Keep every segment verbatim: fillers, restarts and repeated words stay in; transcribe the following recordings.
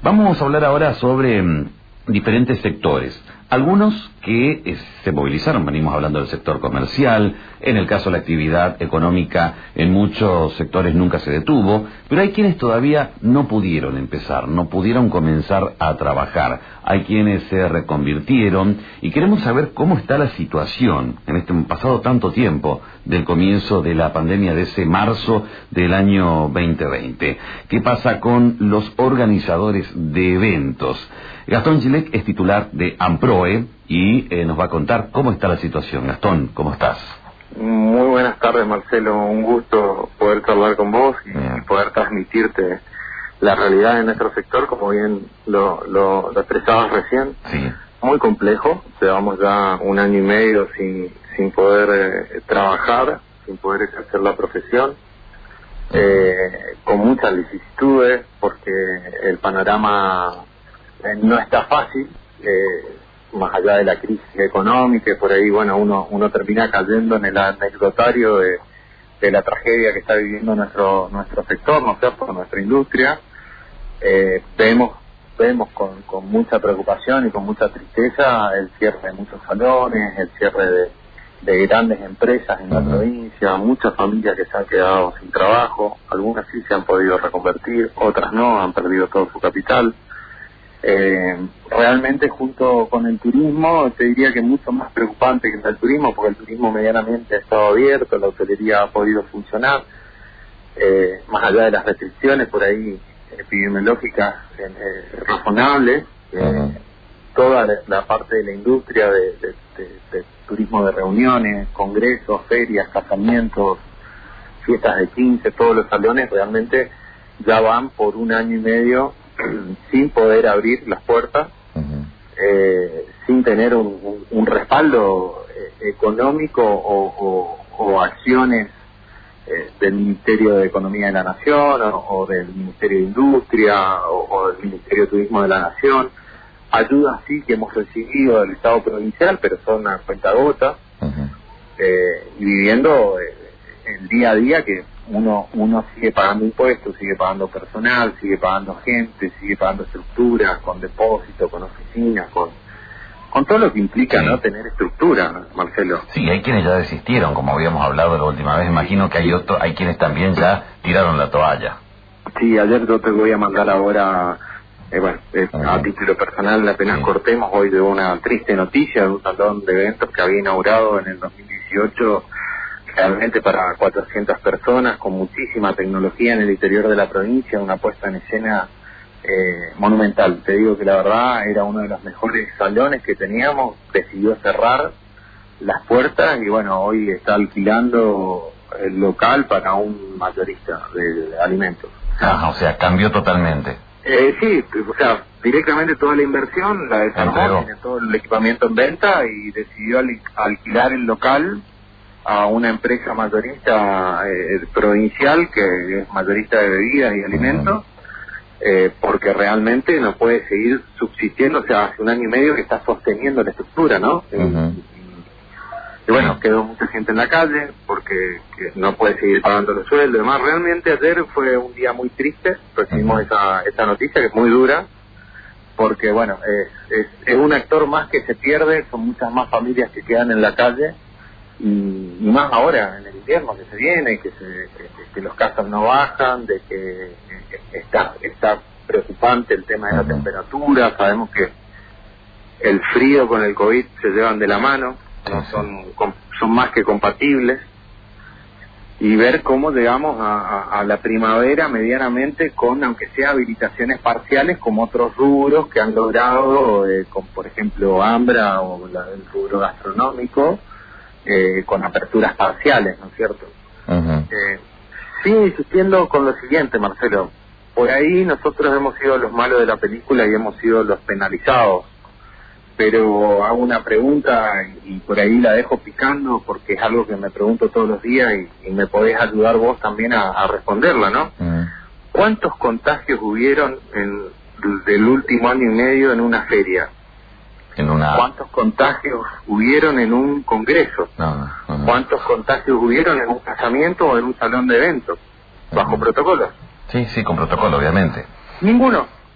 Vamos a hablar ahora sobre mm, diferentes sectores. Algunos que eh, se movilizaron, venimos hablando del sector comercial, en el caso de la actividad económica en muchos sectores nunca se detuvo, pero hay quienes todavía no pudieron empezar, no pudieron comenzar a trabajar, hay quienes se reconvirtieron y queremos saber cómo está la situación en este pasado tanto tiempo del comienzo de la pandemia de ese marzo del año veinte veinte. ¿Qué pasa con los organizadores de eventos? Gastón Gilek es titular de AMPROE y eh, nos va a contar cómo está la situación. Gastón, ¿cómo estás? Muy buenas tardes, Marcelo. Un gusto poder charlar con vos y bien. poder transmitirte la realidad de nuestro sector, como bien lo, lo, lo expresabas recién. Sí. Muy complejo. Llevamos ya un año y medio sin, sin poder eh, trabajar, sin poder ejercer la profesión. Eh, con muchas vicisitudes, porque el panorama eh, no está fácil, eh, más allá de la crisis económica, y por ahí, bueno, uno uno termina cayendo en el anecdotario de, de la tragedia que está viviendo nuestro nuestro sector, ¿no es cierto?, nuestra industria. Eh, vemos vemos con, con mucha preocupación y con mucha tristeza el cierre de muchos salones, el cierre de, de grandes empresas en la uh-huh. provincia, muchas familias que se han quedado sin trabajo, algunas sí se han podido reconvertir, otras no, han perdido todo su capital. Eh, realmente junto con el turismo, te diría que mucho más preocupante que el turismo, porque el turismo medianamente ha estado abierto, la hotelería ha podido funcionar, eh, más allá de las restricciones por ahí epidemiológicas eh, razonables, eh, uh-huh. toda la, la parte de la industria de, de, de, de turismo de reuniones, congresos, ferias, casamientos, fiestas de quince, todos los salones realmente ya van por un año y medio sin poder abrir las puertas, uh-huh. eh, sin tener un, un, un respaldo eh, económico o, o, o acciones eh, del Ministerio de Economía de la Nación o, o del Ministerio de Industria o, o del Ministerio de Turismo de la Nación. Ayudas sí que hemos recibido del Estado provincial, pero son a cuentagotas, uh-huh. eh, y viviendo eh, el día a día que uno uno sigue pagando impuestos, sigue pagando personal, sigue pagando gente, sigue pagando estructuras, con depósitos, con oficinas, con con todo lo que implica sí. no tener estructura, Marcelo. Sí, hay quienes ya desistieron, como habíamos hablado la última vez. Imagino que hay otro, hay quienes también ya tiraron la toalla. Sí, ayer yo te voy a mandar ahora, eh, bueno, eh, uh-huh. a título personal, apenas sí. cortemos hoy de una triste noticia de un salón de eventos que había inaugurado en el dos mil dieciocho, realmente para cuatrocientas personas, con muchísima tecnología en el interior de la provincia, una puesta en escena eh, monumental. Te digo que la verdad era uno de los mejores salones que teníamos, decidió cerrar las puertas y bueno, hoy está alquilando el local para un mayorista de, de alimentos. Ah, o sea, cambió totalmente. Eh, sí, o sea, directamente toda la inversión la desarmó, tiene todo el equipamiento en venta y decidió al, alquilar el local a una empresa mayorista eh, provincial que es mayorista de bebidas y alimentos, uh-huh. eh, porque realmente no puede seguir subsistiendo, o sea, hace un año y medio que está sosteniendo la estructura, ¿no? Uh-huh. y, y bueno, quedó mucha gente en la calle porque que no puede seguir pagando los sueldos y demás. Realmente ayer fue un día muy triste, recibimos uh-huh. esa, esa noticia que es muy dura, porque bueno, es, es, es un actor más que se pierde, son muchas más familias que quedan en la calle. Y, y más ahora en el invierno que se viene, que, se, que, que los casos no bajan, de que, que está está preocupante el tema de la uh-huh. temperatura. Sabemos que el frío con el COVID se llevan de la mano, no son son más que compatibles, y ver cómo llegamos a, a, a la primavera medianamente con, aunque sea habilitaciones parciales, como otros rubros que han logrado, eh, con por ejemplo Ambra o la, el rubro gastronómico, Eh, con aperturas parciales, ¿no es cierto? Uh-huh. Eh, sigo insistiendo con lo siguiente, Marcelo. Por ahí nosotros hemos sido los malos de la película y hemos sido los penalizados. Pero hago una pregunta y por ahí la dejo picando porque es algo que me pregunto todos los días y, y me podés ayudar vos también a, a responderla, ¿no? Uh-huh. ¿Cuántos contagios hubieron en, del último año y medio en una feria? En una... ¿Cuántos contagios hubieron en un congreso? No, no, no. ¿Cuántos contagios hubieron en un casamiento o en un salón de eventos? ¿Bajo uh-huh. protocolo? Sí, sí, con protocolo, obviamente. Ninguno.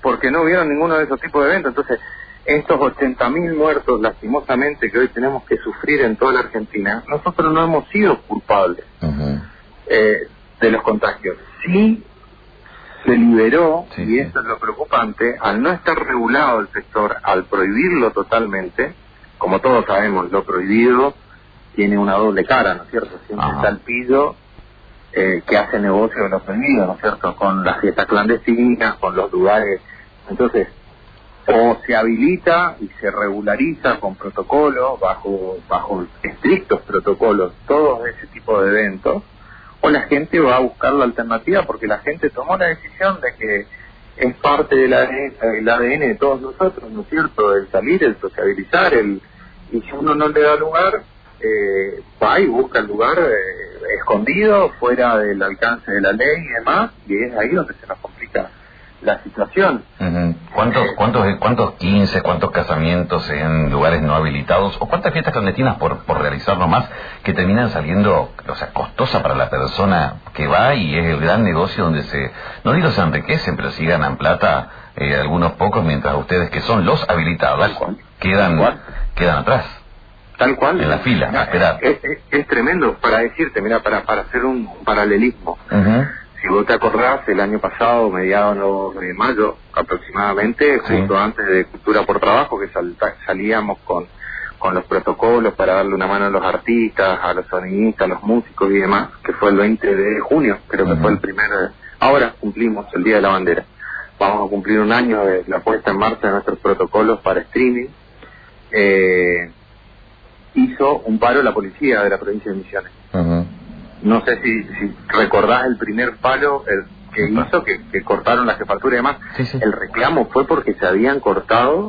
porque no vieron ninguno de esos tipos de eventos. Entonces, estos ochenta mil muertos, lastimosamente, que hoy tenemos que sufrir en toda la Argentina, nosotros no hemos sido culpables uh-huh. eh, de los contagios. Sí se liberó, sí, y esto es lo preocupante, al no estar regulado el sector, al prohibirlo totalmente, como todos sabemos, lo prohibido tiene una doble cara, ¿no es cierto? Siempre uh-huh. está el pillo eh, que hace negocio de lo prohibido, ¿no es cierto? Con las fiestas clandestinas, con los lugares. Entonces, o se habilita y se regulariza con protocolos, bajo bajo estrictos protocolos, todos ese tipo de eventos, o la gente va a buscar la alternativa porque la gente tomó la decisión de que es parte del A D N, el A D N de todos nosotros, ¿no es cierto? El salir, el sociabilizar, el y si uno no le da lugar, eh, va y busca el lugar eh, escondido, fuera del alcance de la ley y demás, y es ahí donde se nos complica la situación. Uh-huh. ¿Cuántos, cuántos, cuántos quince, cuántos casamientos en lugares no habilitados o cuántas fiestas clandestinas por, por realizar nomás que terminan saliendo, o sea, costosa para la persona que va y es el gran negocio donde se, no digo se enriquecen, pero sí ganan plata eh, algunos pocos, mientras ustedes que son los habilitados quedan, quedan atrás. Tal cual. En la fila, a esperar. Es, es, es tremendo para decirte, mira, para, para hacer un, un paralelismo. Uh-huh. Si vos te acordás, el año pasado, mediados de mayo aproximadamente, sí, justo antes de Cultura por Trabajo, que sal, salíamos con, con los protocolos para darle una mano a los artistas, a los sonidistas, a los músicos y demás, que fue el veinte de junio, creo que uh-huh. fue el primer... Ahora cumplimos el Día de la Bandera. Vamos a cumplir un año de la puesta en marcha de nuestros protocolos para streaming. Eh, hizo un paro la policía de la provincia de Misiones. Uh-huh. No sé si, si recordás el primer palo el que sí, hizo, que, que cortaron la jefatura y demás. Sí, sí. El reclamo fue porque se habían cortado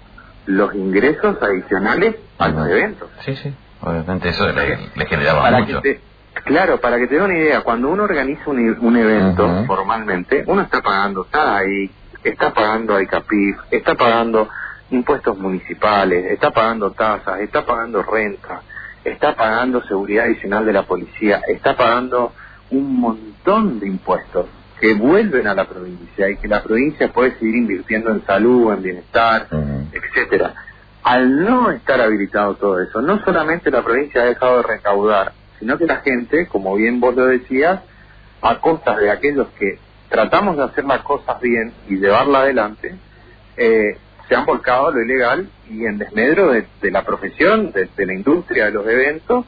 los ingresos adicionales uh-huh. a los eventos. Sí, sí, obviamente eso le, le generaba para mucho. Que te, claro, para que te dé una idea, cuando uno organiza un, un evento uh-huh. formalmente, uno está pagando S A I, está pagando AICAPIF, está pagando impuestos municipales, está pagando tasas, está pagando renta, está pagando seguridad adicional de la policía, está pagando un montón de impuestos que vuelven a la provincia y que la provincia puede seguir invirtiendo en salud, en bienestar, uh-huh. etcétera. Al no estar habilitado todo eso, no solamente la provincia ha dejado de recaudar, sino que la gente, como bien vos lo decías, a costa de aquellos que tratamos de hacer las cosas bien y llevarla adelante, eh, se han volcado a lo ilegal y en desmedro de, de la profesión, de, de la industria de los eventos,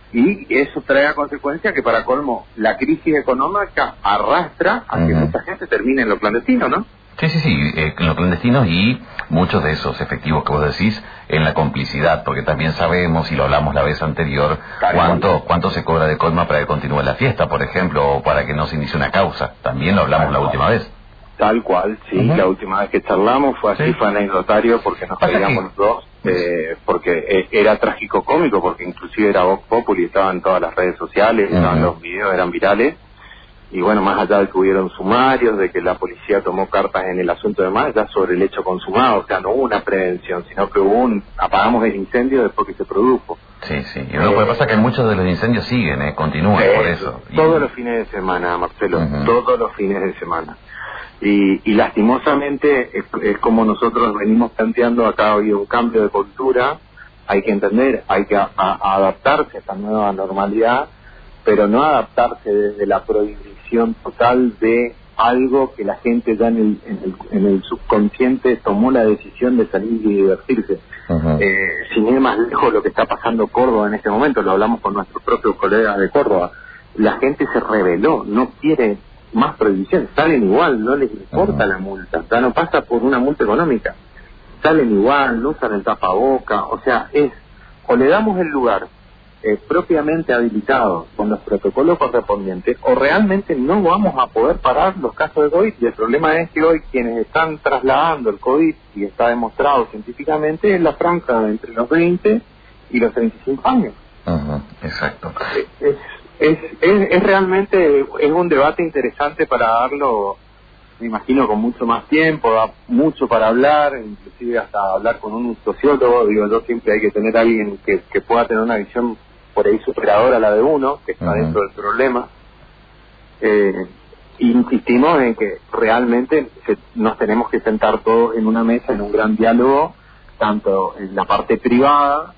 y eso trae a consecuencia que, para colmo, la crisis económica arrastra a que uh-huh. mucha gente termine en lo clandestino, ¿no? Sí, sí, sí, eh, en lo clandestino, y muchos de esos efectivos que vos decís en la complicidad, porque también sabemos, y lo hablamos la vez anterior, cuánto cuánto se cobra de coima para que continúe la fiesta, por ejemplo, o para que no se inicie una causa. También lo hablamos la última vez. Tal cual, sí, uh-huh. la última vez que charlamos fue así, sí. fue anecdotario porque nos veíamos los dos, eh, porque era trágico cómico, porque inclusive era Vox Populi, estaba en todas las redes sociales, uh-huh. estaban los videos, eran virales, y bueno, más allá de que hubieron sumarios, de que la policía tomó cartas en el asunto de más, ya sobre el hecho consumado, o sea, no hubo una prevención, sino que hubo un, apagamos el incendio después que se produjo. Sí, sí, y lo que pasa es que muchos de los incendios siguen, eh, continúan eh, por eso. Todos y... los fines de semana, Marcelo, uh-huh. todos los fines de semana. Y, y lastimosamente es, es como nosotros venimos planteando, acá ha habido un cambio de cultura, hay que entender, hay que a, a adaptarse a esta nueva normalidad, pero no adaptarse desde la prohibición total de algo que la gente ya en el, en el, en el subconsciente tomó la decisión de salir y divertirse. Uh-huh. Eh, sin ir más lejos, lo que está pasando Córdoba en este momento, lo hablamos con nuestros propios colegas de Córdoba, la gente se rebeló, no quiere más prohibición, salen igual, no les importa uh-huh. la multa, ya no pasa por una multa económica, salen igual, no usan el tapaboca, o sea, es, o le damos el lugar eh, propiamente habilitado con los protocolos correspondientes, o realmente no vamos a poder parar los casos de COVID, y el problema es que hoy quienes están trasladando el COVID, y está demostrado científicamente, es la franja entre los veinte y los treinta y cinco años. Uh-huh. Exacto. Es, Es, es, es realmente es un debate interesante para darlo, me imagino, con mucho más tiempo, da mucho para hablar, inclusive hasta hablar con un sociólogo. Digo, yo siempre hay que tener a alguien que, que pueda tener una visión por ahí superadora a la de uno, que está uh-huh. dentro del problema. Eh, insistimos en que realmente se, nos tenemos que sentar todos en una mesa, en un gran diálogo, tanto en la parte privada,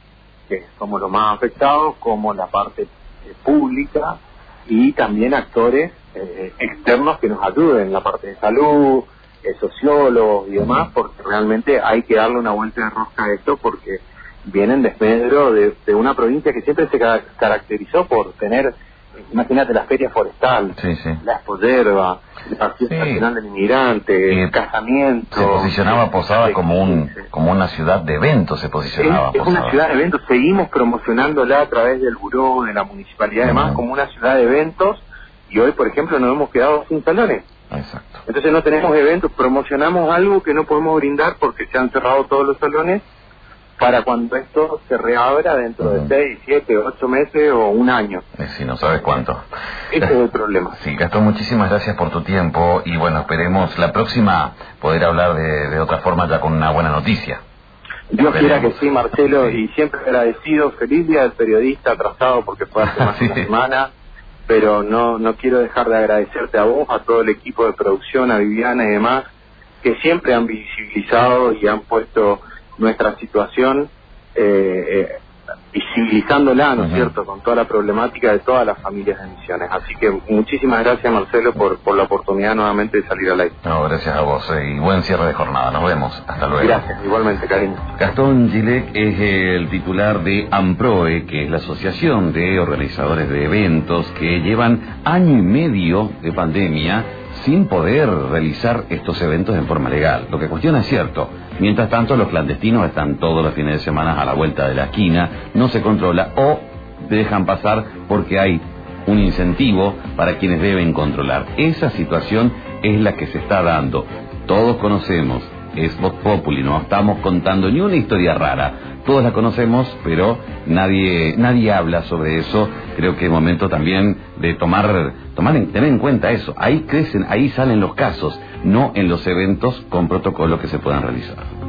que somos los más afectados, como la parte eh, pública, y también actores eh, externos que nos ayuden, la parte de salud, eh, sociólogos y demás, porque realmente hay que darle una vuelta de rosca a esto, porque vienen desmedro de, de una provincia que siempre se ca- caracterizó por tener, imagínate, la feria forestal, sí, sí. la expoyerba, el Partido Sí. Nacional del Inmigrante, el casamiento. Se posicionaba Posadas como un sí, sí. como una ciudad de eventos, se posicionaba Es, es Posadas. una ciudad de eventos, seguimos promocionándola a través del buró, de la municipalidad y demás, Uh-huh. como una ciudad de eventos, y hoy, por ejemplo, nos hemos quedado sin salones. Exacto. Entonces no tenemos eventos, promocionamos algo que no podemos brindar porque se han cerrado todos los salones, para cuando esto se reabra dentro Uh-huh. de seis, siete, ocho meses o un año. Eh, sí, no sabes cuánto. Ese es el problema. Sí, Gastón, muchísimas gracias por tu tiempo y bueno, esperemos la próxima poder hablar de, de otra forma ya con una buena noticia. Dios quiera que Esperemos. sí, Marcelo, Sí. y siempre agradecido. Feliz día del periodista, atrasado porque fue hace más de una Sí. semana, pero no no quiero dejar de agradecerte a vos, a todo el equipo de producción, a Viviana y demás, que siempre han visibilizado y han puesto nuestra situación, eh, eh, visibilizándola, ¿no es Uh-huh. cierto?, con toda la problemática de todas las familias de Misiones. Así que muchísimas gracias, Marcelo, por, por la oportunidad nuevamente de salir al aire. No, gracias a vos eh, y buen cierre de jornada. Nos vemos. Hasta luego. Gracias, igualmente, cariño. Gastón Gilek es el titular de AMPROE, que es la Asociación de Organizadores de Eventos que llevan año y medio de pandemia sin poder realizar estos eventos en forma legal. Lo que cuestiona es cierto. Mientras tanto, los clandestinos están todos los fines de semana a la vuelta de la esquina, no se controla o dejan pasar porque hay un incentivo para quienes deben controlar. Esa situación es la que se está dando. Todos conocemos, es Vox Populi, no estamos contando ni una historia rara. Todos la conocemos, pero nadie nadie habla sobre eso. Creo que es momento también de tomar, tomar en, tener en cuenta eso. Ahí crecen, ahí salen los casos, no en los eventos con protocolo que se puedan realizar.